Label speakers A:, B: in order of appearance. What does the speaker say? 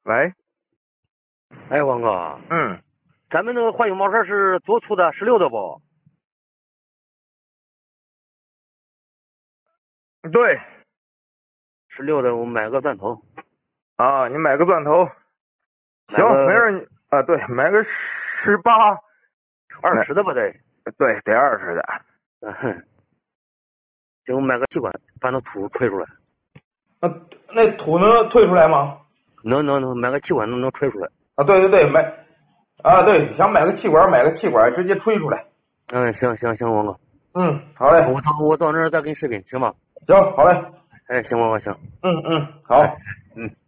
A: 喂，
B: 哎，王哥，咱们那个环形毛车是做粗的16的不？
A: 对
B: 16的，我买个钻头。
A: 啊，你买个钻头，行，没事啊，对，买个18、
B: 20的不得？
A: 对，得20的。
B: 行，我买个气管，把那土吹出来。
A: 那土能退出来吗？
B: 能，买个气管能吹出来。
A: 啊，对，对，想买个气管，直接吹出来。
B: 行，王哥。
A: 好嘞。
B: 我到那儿再给你视频，行吧？
A: 行，好嘞。
B: 哎，行，王哥，行。
A: 好。
B: 哎